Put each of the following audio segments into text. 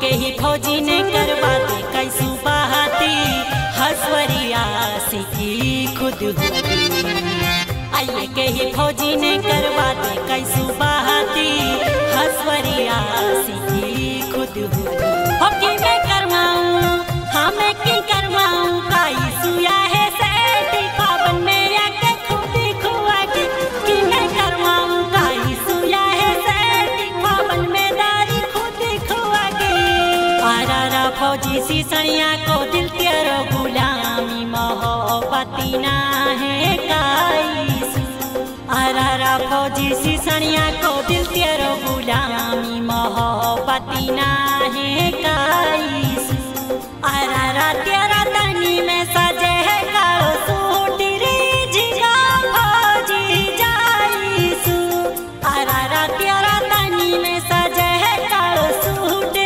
के ही फौजी ने करवा दे कैसू बहाती हसवरिया सीखी खुद हुई। आइए के ही फौजी ने करवा दे कैसू बहाती हसवरिया सीखी खुद हुई। हो कि मैं करवाऊं हाँ मैं की करवाऊं काई सुया है सेठी पावन में आके खुद खुआ कि मैं करवाऊं काई सुया है सेठी पावन में दारी खुद खुआ आरा फौजी सी सनिया को दिल तेरो गुलामी मोहब्बती ना है काईसू। आरा फौजी सी सनिया को दिल तेरो गुलामी मोहब्बती ना है काईसू। आरा तेरा तनी में सजे है कालो सूट रे जिगा फौजी जाईसू। आरा तेरा तनी में सजे है कालो सूट।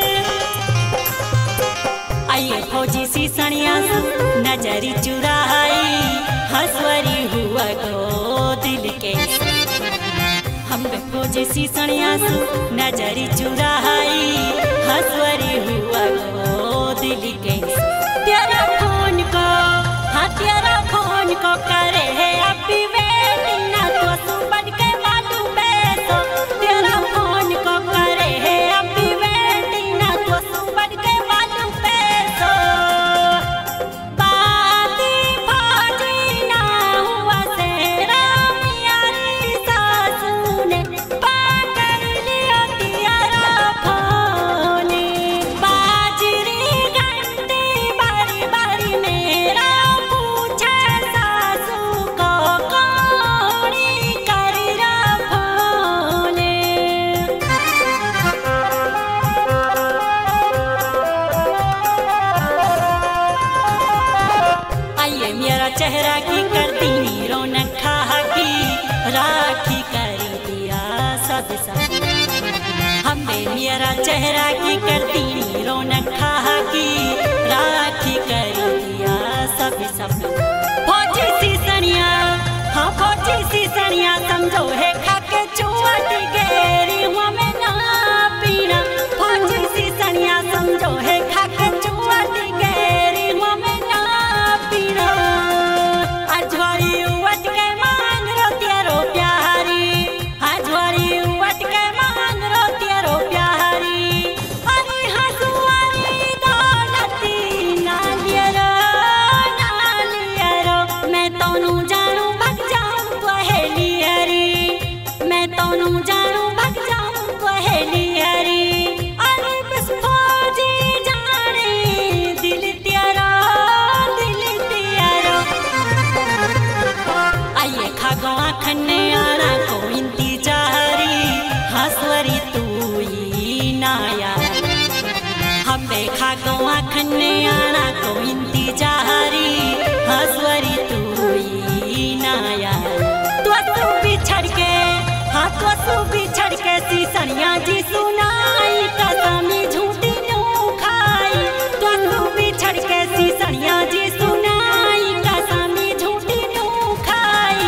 आइए फौजी सी सनिया नजरी चुराई हसवरी हुआ गो दिल के। हम फौजी सी सनिया नजरी चुराई हसवरी हुआ गो दिल के। तेरा फोन को हाँ तेरा फोन को करे है अभी वेटिंग ना तो सुबह के बातों बेसो। तेरा फोन को करे है अभी वेटिंग ना तो सुबह के बातों बेसो। बाती फौजी ना हुआ सेरा मियारी सासू ने पकड़ लिया तेरा फोन। बाजरी घंटी बारी बारी मेरा पूछे सासू को कौड़ी कर रहा फोन। आइए मेरा चेहरा की कर दी रौनक की राखी कर दिया सब सब। हमें मेरा चेहरा की कर दी रौनक की राखी कर दिया सब सब। फौजी सी सनिया हाँ फौजी सी सनिया समझो है खाके चुआट गेरी हमें ना पीना। फौजी सी सनिया समझो है खाके चुआट गेरी हमें ना पीना। अजवारी उवट के मांग रो तेरो प्यारी अजवारी उवट के मांग रो तेरो प्यारी। अरे हसुआरी दौलती ना लियरो मैं तोनू जानू भग जाऊं पहेली हरी। मैं तोनू जानू भग जाऊं पहेली हरी। अरे बस फौजी जाने दिल तेरा आइए खागो आखने आना को इंतजारी हसवरी तू ही नाया। हमें खागो आखने आना को इंतजारी हसवरी तू ही नाया। तो बिछड़ के हाँ तो बिछड़ के सी सनिया जी सुनाई कसमी झूठी नो खाई। तो बिछड़ के सी सनिया जी सुनाई कसमी झूठी नो खाई।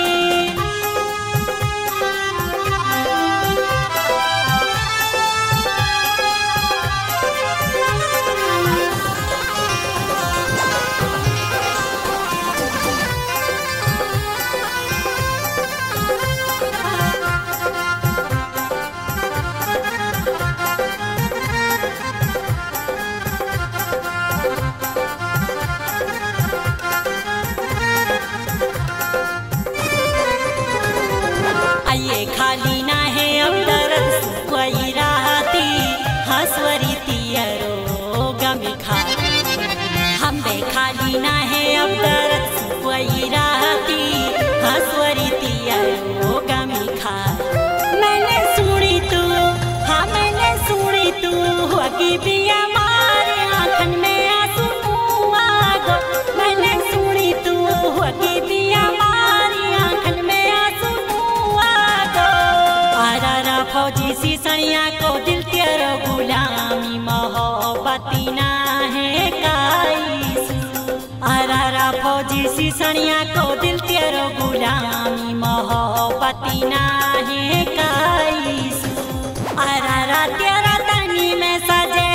आइए खाली ना है अब दर्द कोई राती हसवरी तियरो गमी खा। हमें खाली ना है अब दर्द कोई राती हसवरी तियरो गमी खा। मैंने सुनी तू हाँ मैंने सुनी तू होगी बिया मारे आँखन में आंसू आ गो। मैंने सुनी तू होगी बिया मारी आँखन में आंसू आ गो। आरा फौजी सी सनिया को दिल तेरो गुलामी मोहब्बती ना है काईसू। आरा फौजी सी सनिया को दिल तेरो गुलामी मोहब्बती ना है काईसू। आरा तेरा तनी में सजे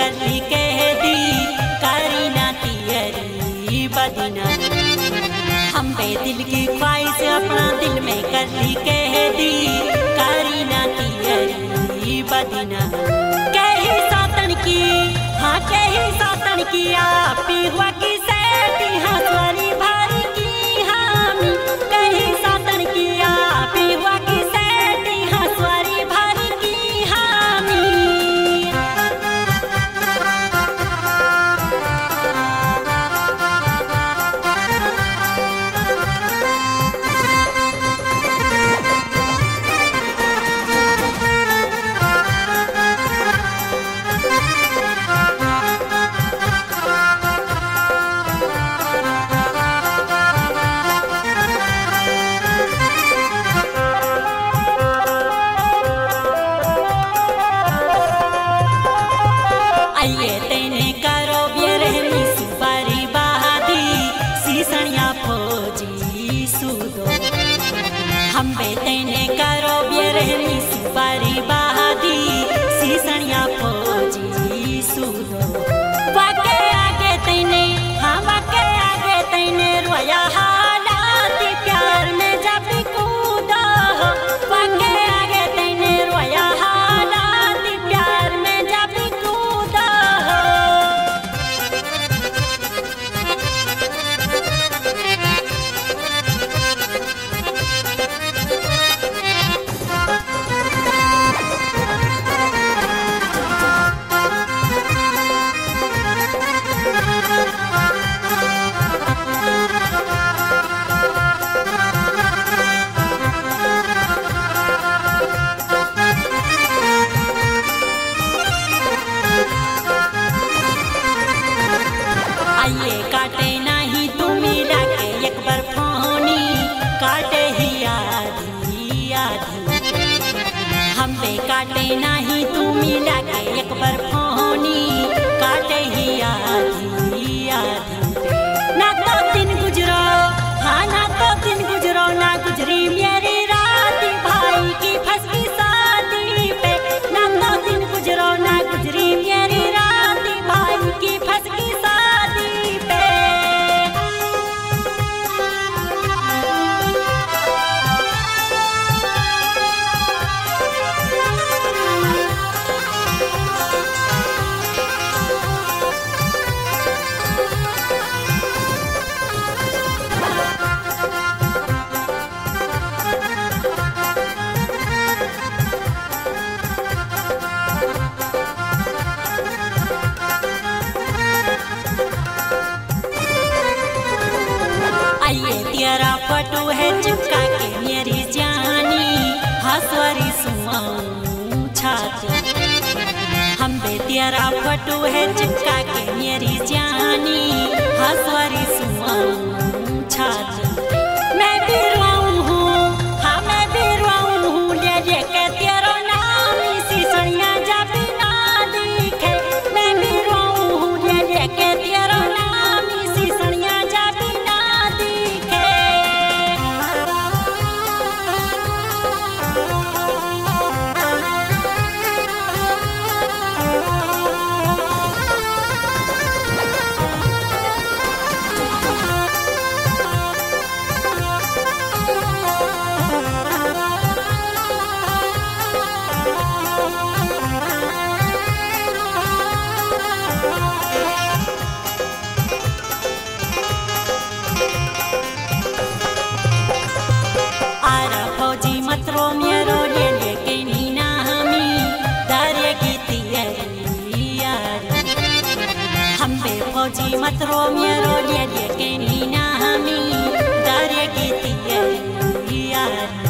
करली कह दी करी ना तियरी बदना हम बे दिल की ख्वाहिश अपना दिल में करली कह दी करी ना तियरी बदना कही सातन की हाँ कही सातन की आप हुआ की सेठी हाँ स्वरी भारी की हामी कही सातन की आप हुआ की सेठी हाँ स्वरी भारी की हामी आइए तेने करो बेरहमी सुपारी बहादी सीसनिया फौजी सूदो हम बे तेने करो बेरहमी सुपारी बहादी सीसनिया फौजी सूदो वाके आगे तेने हाँ वाके आगे तेने रोया हालात प्यार में जब कूदा वाके आगे तेने रोया हालात प्यार में जब कूदा आइए काटे नहीं तू मिला के एक बार फोनी काटे ही आधी आधी हम बे काटे नहीं तू मिला के एक बार फोनी काटे ही आधी आधी ना तो दिन गुजरो हाँ ना तो दिन गुजरो ना गुजरी मेरी रात भाई की फंसी शादी पे ना तो दिन गुजरो ना गुजरी मेरी रात भाई की फंसी शादी पे आइए तेरा फोटो है चिपका के मेरी जानी हंसवारी सुनाऊं छाती हम बे तेरा फोटो है चिपका के मेरी जानी हंसवारी सुनाऊं छाती मैं भी रोऊं हूँ हाँ मैं भी रोऊं हूँ ले के तेरा नाम इसी सड़िया जब ना दिखे मैं भी रोऊं हूँ ले के तेरा नाम इसी सड़िया जब ना दिखे आरा फौजी मतरो मेरो ले के नीना हमी दारे की तियरी यारी हम बे फौजी मतरो मेरो ले के नीना हमी दारे की तियरी यारी